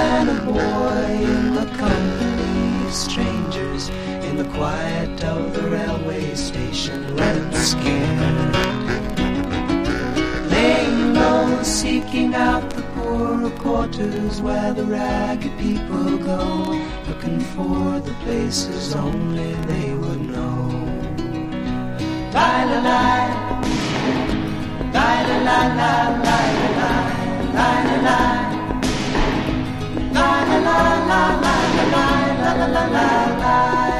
than a boy in the company of strangers, in the quiet of the railway station, red and scared. Laying low, seeking out the poorer quarters where the ragged people go, looking for the places only they would know. La-la-la, la-la-la-la, la-la-la, la-la-la, la-la-la-la-la-la-la-la-la-la.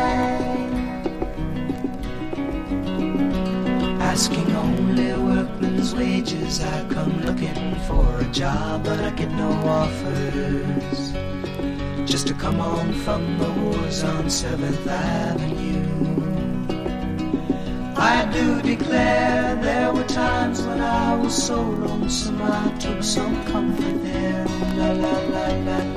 Asking only workmen's wages, I come looking for a job, but I get no offers. Just to come home from the wars on 7th Avenue. I do declare there were times when I was so lonesome I took some comfort there. La la la la.